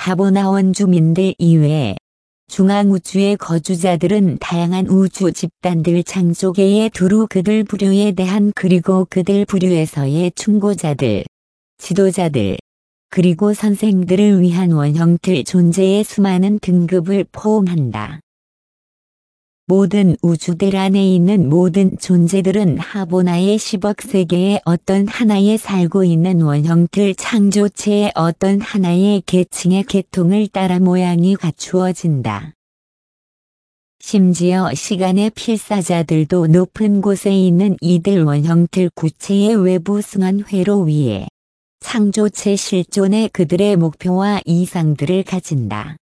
하보나 원주민들 이외에 중앙우주의 거주자들은 다양한 우주 집단들 창조계의 두루 그들 부류에 대한 그리고 그들 부류에서의 충고자들, 지도자들, 그리고 선생들을 위한 원형틀 존재의 수많은 등급을 포함한다. 모든 우주들 안에 있는 모든 존재들은 하보나의 10억 세계의 어떤 하나에 살고 있는 원형틀 창조체의 어떤 하나의 계층의 계통을 따라 모양이 갖추어진다. 심지어 시간의 필사자들도 높은 곳에 있는 이들 원형틀 구체의 외부 승한 회로 위에 창조체 실존의 그들의 목표와 이상들을 가진다.